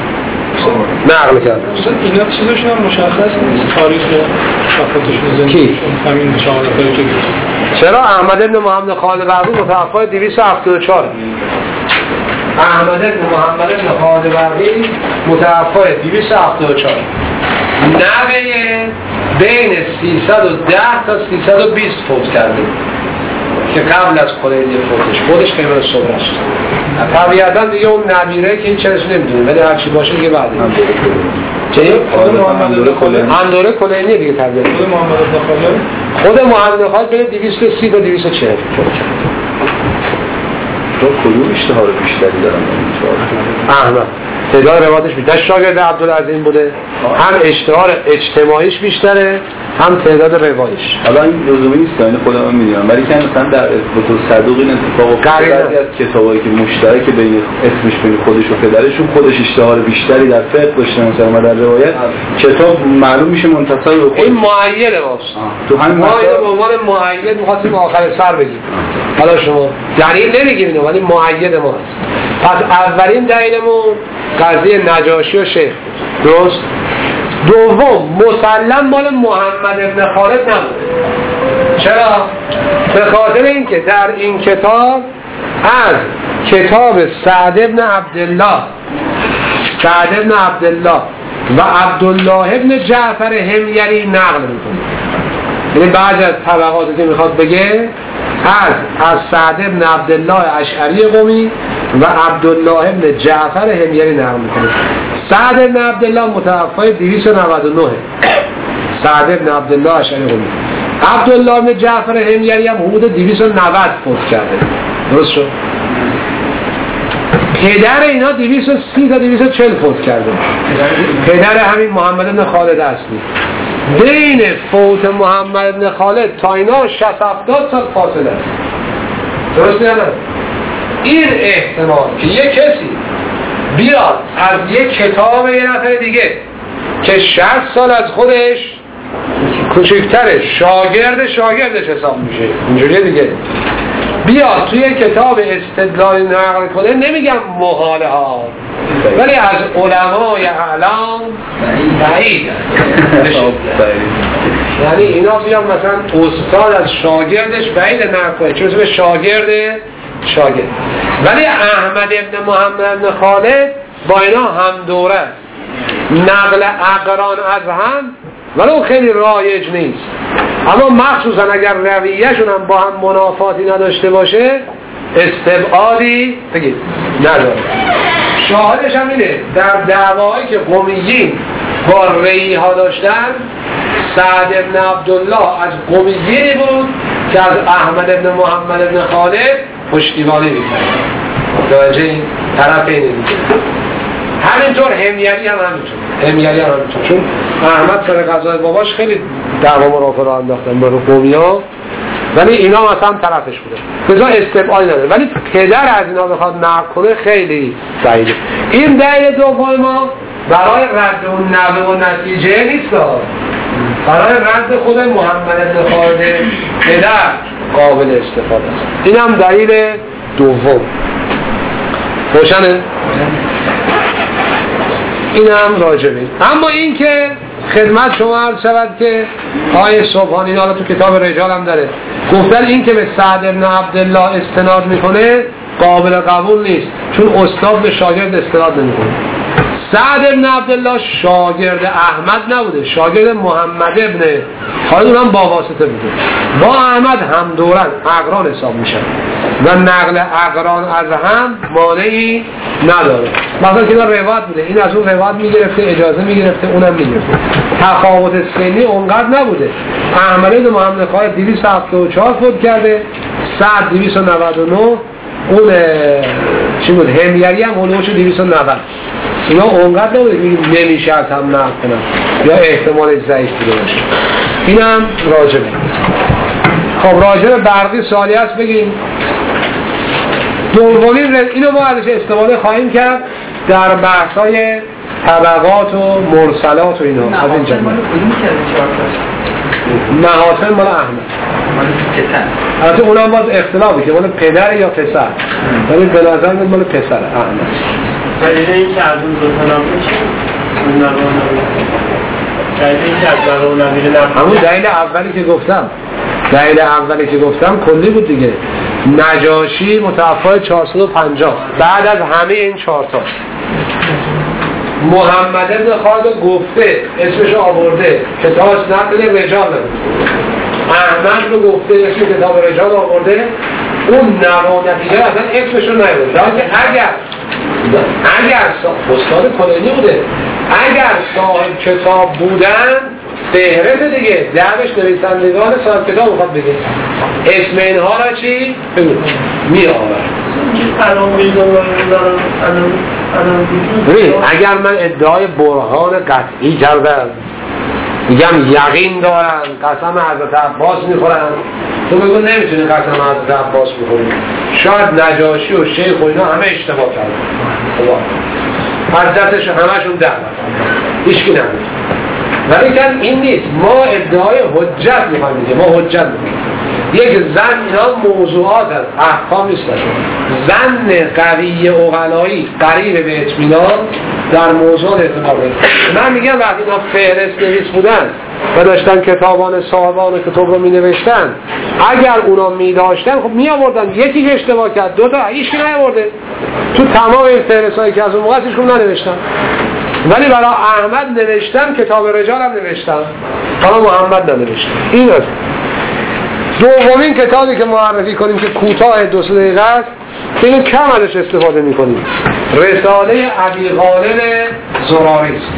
[SPEAKER 4] نقل کردن.
[SPEAKER 3] اینا چیزشون هم مشخص نیست، تاریخ وفاتشون زندگی
[SPEAKER 4] کی؟
[SPEAKER 3] همین شهادتایی که
[SPEAKER 4] چرا؟ احمد ابن محمد خالد برقی متوفای دویست و هفتاد و چهار. احمد ابن محمد ابن خالد برقی متوفای دویست و هفتاد و چهار، نوه بین سیصد و ده تا سیصد و بیست فوت کرده که قبل از کلینی فوتش خودش قیمت صبرش. طبیعتا دیگه اون نبیره که این چرش نمیدونه ولی هرچی باشه دیگه بعد چه؟ هم دوره کلینی دیگه طبیعتا
[SPEAKER 3] خود محمد ابن خالد
[SPEAKER 4] خود محمد ابن خالد بین دویست و سی تا دویست و چهل
[SPEAKER 5] تو کدوم اشتهار بیشتری دارم؟
[SPEAKER 4] احمد تعداد روایتش بیشتر، شاگرد عبدالعظیم بوده، هم اشتهار اجتماعیش بیشتره هم تعداد روایش.
[SPEAKER 5] حالا این لزومی نیست که این خودم میدونم، ولی که مثلا در اثبات صدوق این اتفاق افتاده از کتابایی که مشترک بین اسمش بین خودش و پدرشون خودش اشتهار بیشتری در فقه داشته، مثلا در روایت کتاب معلوم میشه منتصب به خودش.
[SPEAKER 4] این معید ماست.
[SPEAKER 5] تو همین
[SPEAKER 4] ما اینو به عنوان معید می‌خواستیم آخر سر بگیم. حالا شما دلیل نمیگیم اینو ولی معید ما هست. پس اولین دلیلمون قضیه نجاشی و شیخ، درست؟ دوم مسلم مال محمد ابن خالد نبود. چرا؟ به خاطر اینکه در این کتاب از کتاب سعد ابن عبدالله سعد ابن عبدالله و عبدالله ابن جعفر حمیری نقل میکنه. یعنی بعضی از طبقاتی که میخواد بگه از از سعد بن عبدالله اشعری قمی و عبدالله بن جعفر حمیری نقل میکنه. سعد بن عبدالله متوفای دویست و نود و نه، سعد بن عبدالله اشعری قمی. عبدالله بن جعفر حمیری هم حدود دویست و نود فوت کرده. درست شد؟ پدر اینا دویست و سی تا دویست و چهل فوت کرده. پدر همین محمد بن خالد اصلی. بین فوت محمد بن خالد تا اینا شصت هفتاد سال فاصله است. درست نه؟ این احتمال که یک کسی بیاد از یک کتاب یه نفر دیگه که شصت سال از خودش کوچکتره شاگرد شاگردش حساب میشه اینجوریه دیگه، بیاد توی کتاب استدلال نقل کنه، نمیگم محاله ها ولی از علمای اعلام بعید یعنی اینا بیان مثلا استاد از شاگردش بعید نقل کنه چون به شاگرد شاگرد، ولی احمد ابن محمد ابن خالد با اینا هم دوره نقل اقران از هم ولو خیلی رایج نیست، اما مخصوصا اگر رویهشون هم با هم منافاتی نداشته باشه استبعادی بگید نداره. شاهدش هم اینه در دعوایی که قمیین با ریحی ها داشتن، سعد ابن عبدالله از قمیینی بود که از احمد ابن محمد ابن خالد پشتیبانی می‌کرد. متوجه این طرف اینه دیگه. همینطور حمیری هم همینطور حمیری هم همینطور چون احمد سر قضای باباش خیلی دعوا مرافع را انداختن با قومیا، ولی اینا مثلا طرفش بوده بذا استبعادی نداره، ولی پدر از اینا بخواد نقل کنه خیلی بعیده. این دلیل دوم ما برای رد اون نحوه و نتیجه نیست، برای رد خود محمد بن خالد پدر قابل استفاده است. این هم دلیل دوم. روشنه؟ این هم راجبه. اما این که خدمت شما عرض شود که آیه صبحانی حالا تو کتاب رجال هم داره گفتن این که به سعد بن عبدالله استناد میکنه قابل قبول نیست چون استاد به شاگرد استناد نمیکنه. سعد بن عبدالله شاگرد احمد نبوده، شاگرد محمد ابن خالد هم با واسطه بوده، با احمد هم دورن اقران حساب میشن و نقل اقران از هم مانعی نداره. مثلا که این روایت بوده این از اون روایت میگرفته اجازه میگرفته اونم میگرفته، تفاوت سنی اونقدر نبوده. احمد بن محمد خالد دویست و هفتاد و چهار فوت کرده، سعد دویست و نود و نه، اون چی بود حمیری هم اونوش دویست و نود. اینا اونقدر نبوده که نمیشه از هم نقل کنم یا احتمال ضعیف بوده باشه. اینم راجبه. خب راجب برقی سوالی هست بگیم. دومین اینو ما ازش استفاده خواهیم کرد در بحث‌های طبقات و مرسلات و اینا. از این جمله محاسن مال احمد البته اونم باز اختلافی که مال پدر یا پسر، ولی به نظر میاد مال پسر احمد.
[SPEAKER 3] دلیل این که از اون دو تا نمیشه اون نبا دلیل این که از برا اون نمیره نبا
[SPEAKER 4] همون دلیل اولی که گفتم دلیل اولی که گفتم کلی بود دیگه. نجاشی متوفای چهارصد و پنجاه بعد از همه این چهار تا. محمد بن خالد گفته اسمش آورده کتاب نقل رجال نبود، احمد رو گفته اسم کتاب رجال آورده، اون نوا نتیجه اصلا اسمش رو نیورده. که اگر اگر استاد کلینی بوده اگر صاحب کتاب بودن فهرست دیگه دعوش نویسندگان صاحب کتاب میخواد بگه اسم اینها را چی؟ می آورد. اگر من ادعای برهان قطعی کردم میگم یقین دارم قسم حضرت عباس میخورم، تو بگو نمیتونی قسم حضرت عباس بخوری. شاید نجاشی و شیخ و اینا همه اشتباه کردن از دستش همشون دعوت هیچکی نمیتونه، ولی کن این نیست. ما ادعای حجت میخوایم دیگه، ما حجت میخوایم. یک زن اینا موضوعات هست احکام نیست. زن قوی اغلایی قریب به اطمینان در موضوع اعتبار بده. من میگم وقتی اینا فهرست نویس بودن و داشتن کتابان صاحبان کتاب رو می نوشتن، اگر اونا می داشتن خب می آوردن. یکی که اشتباه کرد دو تا هیچ کی نیاورده تو تمام این فهرست هایی که از اون موقع هیچ کدوم ننوشتن، ولی برای احمد نوشتن، کتاب رجال هم نوشتن، حالا محمد ننوشتن. این است. دومین کتابی که معرفی کنیم که کوتاه دو سه دقیقه است، اینو کم ازش استفاده میکنیم، رساله ابی غالب زراری است.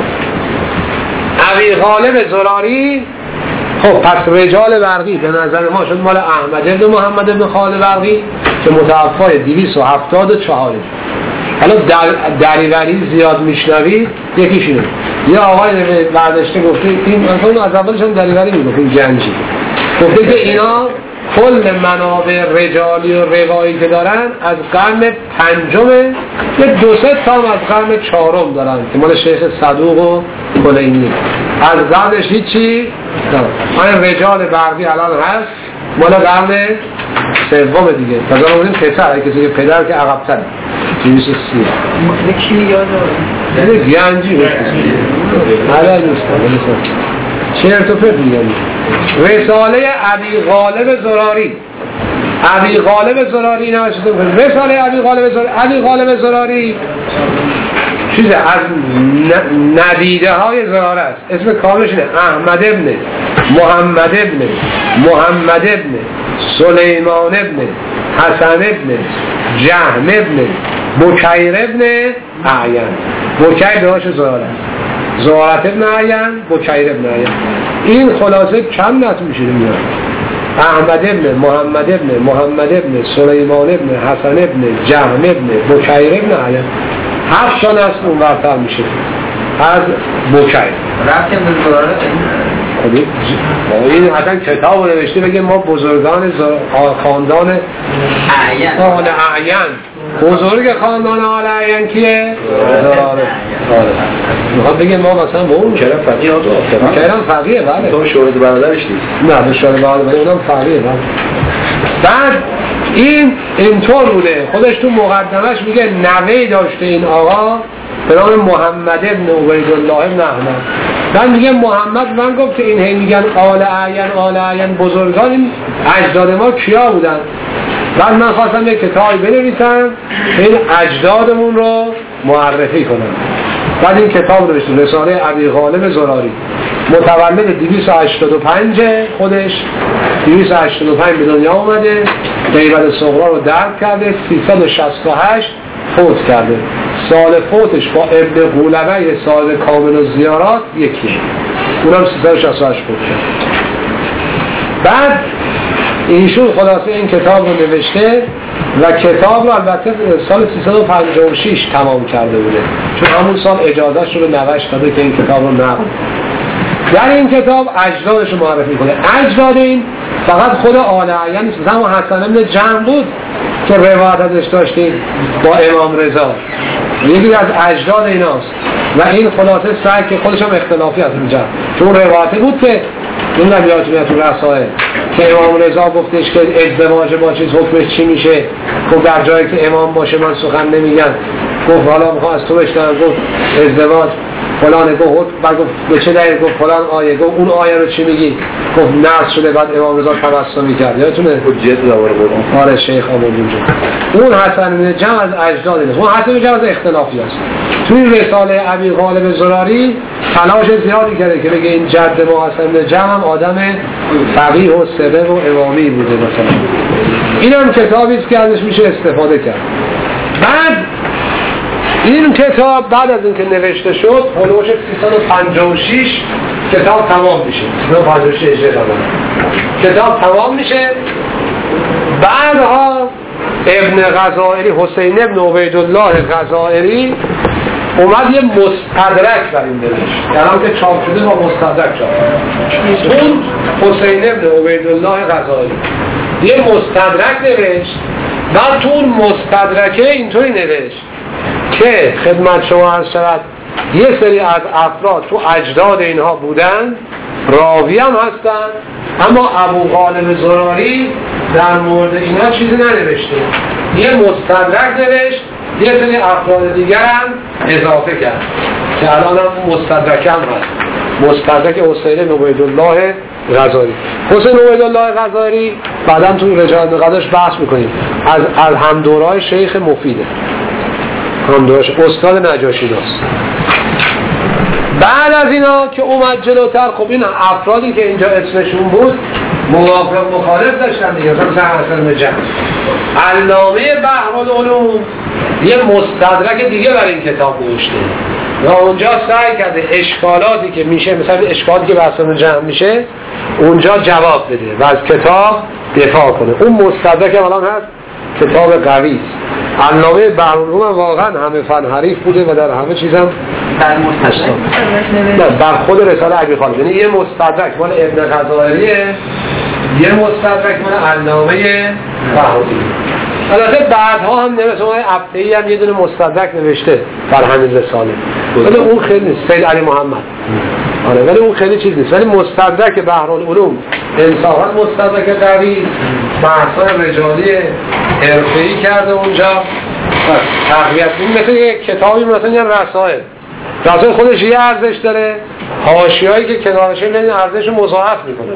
[SPEAKER 4] ابی غالب زراری، خب پس رجال برقی به نظر ما شد مال احمد بن محمد بن خالد برقی که متوفای دویست و هفتاد و چهار. حالا در دریوری زیاد میشنوید، یکیش اینه. یه آقای برداشته گفته این اصلا از اولش هم دریوری میگفت، این گنجی گفته که اینا کل منابع رجالی و روایی که دارن از قرن پنجم، یه دو سه تا از قرن چهارم دارن که مال شیخ صدوق و کلینی. از قرنش هیچی دارن. رجال برقی الان هست مال قرن سوم دیگه. تازه اونیم پسر، کسی که پدر که عقب‌تره دویست و سی.
[SPEAKER 2] یکی یاد
[SPEAKER 4] یه گنجی بود حالا نیستم چرت و پرت میگم. رساله ابی غالب زراری، ابی غالب زراری نوشته بود. رساله ابی غالب زراری، ابی غالب زراری چیزه از ندیده های زراره است. اسم کاملش اینه احمد ابن محمد ابن محمد ابن سلیمان ابن حسن ابن جهم ابن بکیر ابن اعین. بکیر دهاش زراره است، زرارت ابن اعین، بکیر ابن اعین. این خلاصه چند نت میشه میاد؟ احمد ابن محمد ابن محمد ابن سلیمان ابن حسن ابن جهم ابن بکیر ابن اعین. هفت تا نسل اون برتر میشه از بکیر.
[SPEAKER 2] رفتیم به زراره
[SPEAKER 4] این حتی کتاب رو نوشته بگه ما بزرگان خاندان
[SPEAKER 2] اعین،
[SPEAKER 4] آل اعین، بزرگ خاندان آل اعین کیه؟ زراره. میخواد بگه ما مثلا با اون
[SPEAKER 5] کرم فقیه ها تو
[SPEAKER 4] کرم فقیه بله
[SPEAKER 5] تو شهود برادرش نیست.
[SPEAKER 4] نه به شهود برادر اونم فقیه بله. بعد این اینطور بوده، خودش تو مقدمش میگه نوهی داشته این آقا به نام محمد ابن عبیدالله ابن احمد. من میگه محمد من گفت که این هی میگن آل اعین آل اعین بزرگان، این اجداد ما کیا بودن؟ بعد من خواستم یک کتابی بنویسم این اجدادمون رو معرفی کنم. بعد این کتاب رو نوشتم، رساله ابی غالب زراری، متولد دویست و هشتاد و پنج، خودش دویست و هشتاد و پنج به دنیا اومده، غیبت صغرا رو درک کرده، سیصد و شصت و هشت فوت کرده. سال فوتش با ابن غولبه صاحب کامل و زیارات یکی، اونم سیصد و شصت و هشت فوت کرد. بعد ایشون خلاصه این کتاب رو نوشته و کتاب رو البته سال سیصد و پنجاه و شش تمام کرده بوده، چون همون سال اجازهش رو به نوش داده که این کتاب رو نقل. در این کتاب اجدادش رو معرفی میکنه. اجداد این فقط خود آل اعین نیست، مثلا حسن ابن جهم بود که روایت ازش داشتیم با امام رضا، یکی از اجداد ایناست. و این خلاصه سعی که خودش هم اختلافی هست اینجا، چون روایتی بود که این نبیات میاد تو رسائل که امام رضا گفتش که ازدواج با چیز حکمش چی میشه. خب در جایی که امام باشه من سخن نمیگم. گفت حالا میخوام از تو بشنوم. گفت ازدواج فلان، گفت بعد گفت به چه دلیل؟ گفت فلان آیه. گفت اون آیه رو چی میگی؟ گفت نقض شده. بعد امام رضا تبسمی کرد. یادتونه
[SPEAKER 5] حجت دوباره بود.
[SPEAKER 4] آره شیخ آورد اونجا. اون حسن بن جهم از اجداد اینه. اون حسن بن جهم از اختلافی است. توی رساله ابی غالب زراری تلاش زیادی کرده که بگه این جد ما حسن بن جهم آدم فقیه و ثقه و امامی بوده مثلا. اینم کتابی است که ازش میشه استفاده کرد. بعد این کتاب بعد از اینکه نوشته شد هولوش سیصد و پنجاه و شش کتاب تمام میشه. سیصد و پنجاه و شش کتاب تمام میشه. بعدها ابن غزائری، حسین ابن عبیدالله غزائری اومد یه مستدرک بر این نوشت، الان که چاپ شده با مستدرک چاپ شده. اون حسین ابن عبیدالله غزائری یه مستدرک نوشت. بعد تو اون مستدرکه اینطوری نوشت که خدمت شما عرض شود یه سری از افراد تو اجداد اینها بودن، راوی هم هستن، اما ابو غالب زراری در مورد اینا چیزی ننوشته. یه مستدرک نوشت، یه سری افراد دیگر هم اضافه کرد که الان هم مستدرک هم هست. مستدرک حسین عبیدالله غزائری. حسین عبیدالله غزائری بعداً تو رجال مقدش بحث میکنیم، از از همدورای شیخ مفیده، همدوراش استاد نجاشی داست. بعد از اینا که اومد جلوتر، خب این افرادی که اینجا اسمشون بود موافق مخالف داشتن دیگه، مثلا حسن نجم. علامه بحرالعلوم یه مستدرک دیگه برای این کتاب نوشته و اونجا سعی کرده اشکالاتی که میشه، مثلا اشکالاتی که به حسن جمع میشه اونجا جواب بده و از کتاب دفاع کنه. اون مستدرک الان هست، کتاب قوی است. علامه بحرالعلوم واقعا همه فن حریف بوده و در همه چیزم
[SPEAKER 2] در مستدرک
[SPEAKER 4] نه در خود رساله ابی خالد، یعنی یه مستدرک مال ابن غزالیه، یه مستدرک مال علامه بحرالعلوم. البته بعدها هم نوشته، اون ابطحی هم یه دونه مستدرک نوشته بر همین رساله، ولی اون خیلی نیست، سید علی محمد. آره ولی اون خیلی چیز نیست. ولی مستدرک بحرالعلوم انصافا مستدرک قوی، بحث‌های رجالی حرفه‌ای کرده اونجا، تقویت. این مثل یک کتابی مثلا یه رسائل، رسائل خودش یه ارزش داره، حاشیه‌ای که کنارشه این ارزش رو مضاعف میکنه.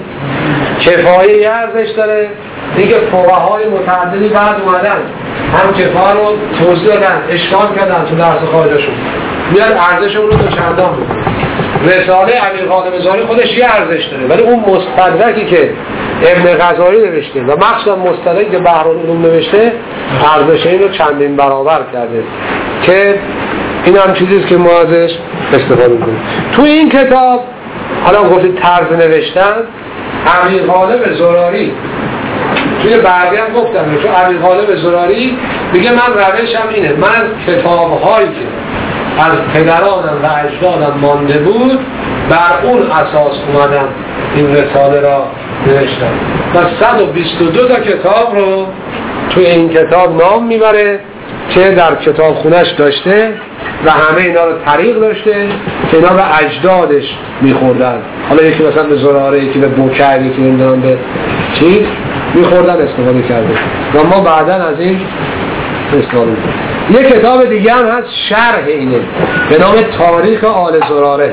[SPEAKER 4] کفایه یه ارزش داره دیگه، فقهای متعددی بعد اومدن هم کفایه رو توضیح دادن، اشکال کردن تو درس خارجشون، میاد ارزش اون رو دو چندان میکنه. رساله ابی غالب زاری خودش یه ارزش داره، ولی اون مستدرکی که ابن غزالی نوشته و مخصوصا مستدرکی که بحرالعلوم نوشته ارزش این رو چندین برابر کرده، که این هم چیزیست که ما ازش استفاده میکنیم. تو این کتاب حالا گفتید طرز نوشتن، ابی غالب زراری توی بعدی هم گفتم، تو ابی غالب زراری میگه من روشم اینه، من از کتاب‌هایی که از پدرانم و اجدادم مانده بود بر اون اساس اومدم این رساله را نوشتم و صد و بیست و دو تا کتاب رو توی این کتاب نام میبره که در کتاب خونش داشته و همه اینا رو طریق داشته که اینا به اجدادش میخوردن. حالا یکی مثلا به زراره، یکی به بوکر، یکی نمیدونم به چیز میخوردن، استفاده کرده و ما بعداً از این استفاده میکنیم. یک کتاب دیگه هم هست شرح اینه به نام تاریخ آل زراره.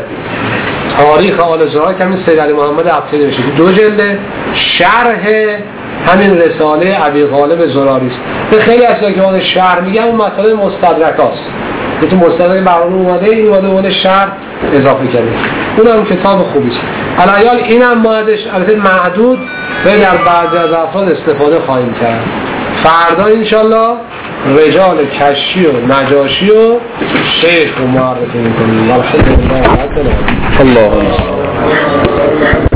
[SPEAKER 4] تاریخ آل زراره که همین سید علی محمد ابطحی نوشته، دو جلده، شرح همین رساله ابی غالب زراری است. به خیلی از که من شرح میگم اون مطالب مستدرک هست، که تو مستدرک برنامه اومده، این اومده اون شرح اضافه کرده. اون هم کتاب خوبی است. الان اینم ما ازش البته محدود و در بعضی از افراد استفاده خواهیم کرد. فردا انشالله رجال کشی و نجاشی و شیخ رو معرفی میکنیم. الحمدلله. الله